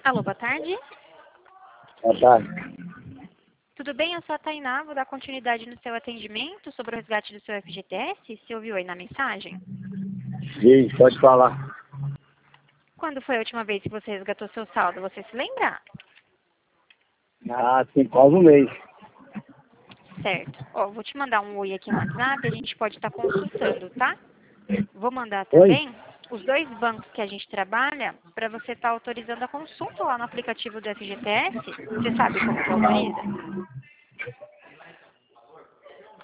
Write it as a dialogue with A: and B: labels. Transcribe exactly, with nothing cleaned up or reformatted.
A: Alô, boa tarde.
B: Boa tarde.
A: Tudo bem? Eu sou a Tainá, vou dar continuidade no seu atendimento sobre o resgate do seu F G T S. Você ouviu aí na mensagem?
B: Sim, pode falar.
A: Quando foi a última vez que você resgatou seu saldo? Você se lembra?
B: Ah, tem quase um mês.
A: Certo. Ó, vou te mandar um oi aqui no WhatsApp, a gente pode estar consultando, tá? Vou mandar
B: Oi?
A: também os dois bancos que a gente trabalha para você estar autorizando a consulta lá no aplicativo do F G T S. Você sabe como que autoriza?